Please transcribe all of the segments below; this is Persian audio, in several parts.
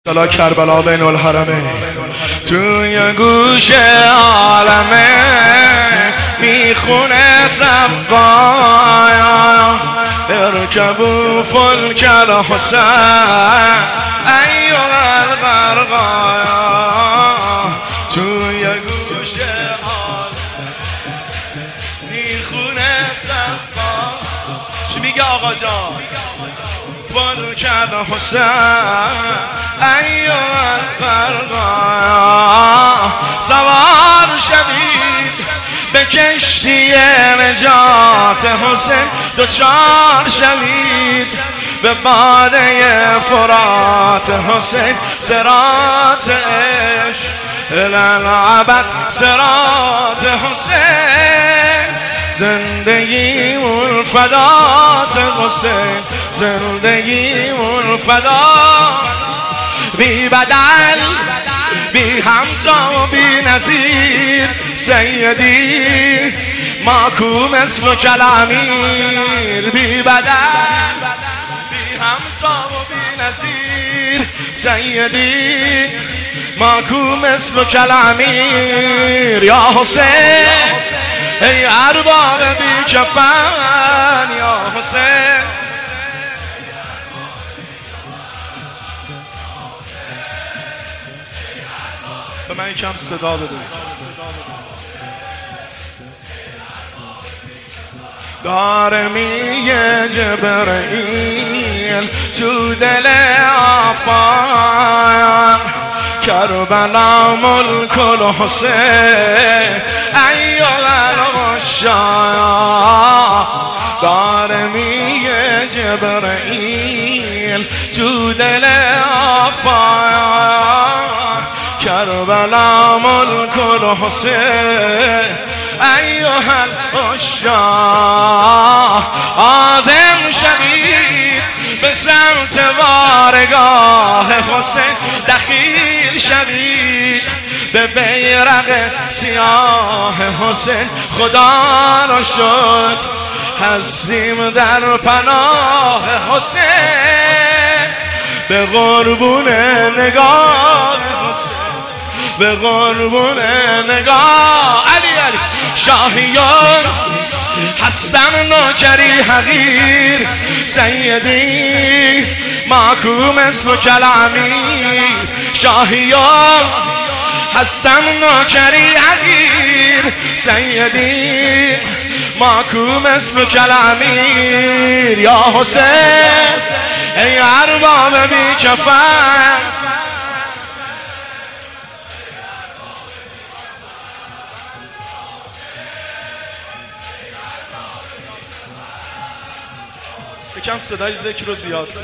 دلا کربلا بین الحرمین توی گوش عالمه میخونه صفایا ارکبوا فلک الحسین ایها الغرقایا توی گوش عالمه میخونه صفایا چی میگه آقا جان؟ فلک الحسین ایها الغرقایا سوار شوید به کشتی نجات حسین دوچار شوید به باده فرات حسین صراط عشق الالعبد صراط حسین زندگیمون فدات حسین زندگیمون فدا بی بدل بی همتا و بی نظیر سیدی ماکو مثل کلامیر بی بدل بی همتا و بی نظیر سیدی ماکو مثل کلامیر یا حسین ای ارباب بی کفن یا حسین به من یکم صدا بده داره میگه جبرئیل تو دل آفاق کربلا ملک الحسین ایها العشاق داره میگه جبرئیل تو دل آفاق کربلا ملک الحسین ایها العشاق عازم شوید به سمت بارگاه حسین دخیل شوید به بیرق سیاه حسین خدا را شکر هستیم در پناه حسین به قربون نگاه حسین به قربون نگاه علی شاهیان هستم نوکری حقیر سیدی ماکو مثل کلامی شاهیان هستم نوکری حقیر سیدی ماکو مثل کلامیر یا حسین ای ارباب بی کفن یکم صدای ذکر رو زیاد کن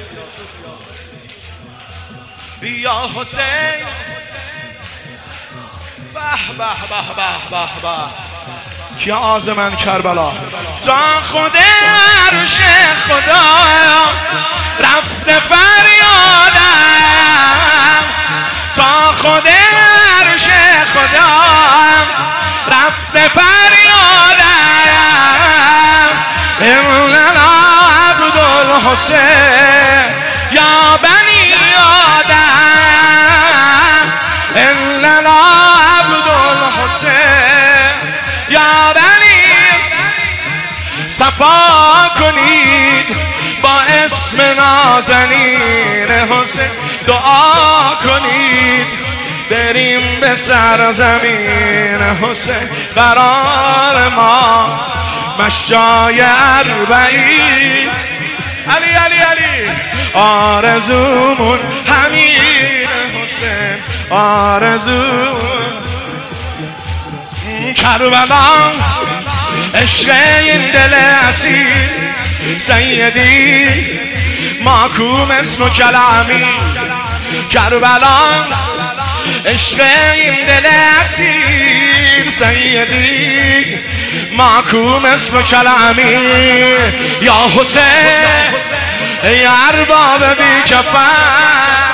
بیا حسین به به به به به به کیا عازمن کربلا تا خود عرش خدا رفته فریادم تا خود عرش خدا رفته فریادم حسین یا بنی آدم اننا عبد الحسین یا بنی صفا کنید با اسم نازنین حسین دعا کنید بریم به سرزمین حسین قرار ما مشای اربعین علی علی علی آرزومون همین حسین آرزومون کربلا عشق این دل اسیر سیدی ماکو مثل کلامی کربلا عشق این دل اسیر سیدی ماکو مثل کلامی یا حسین ای ارباب بی کفن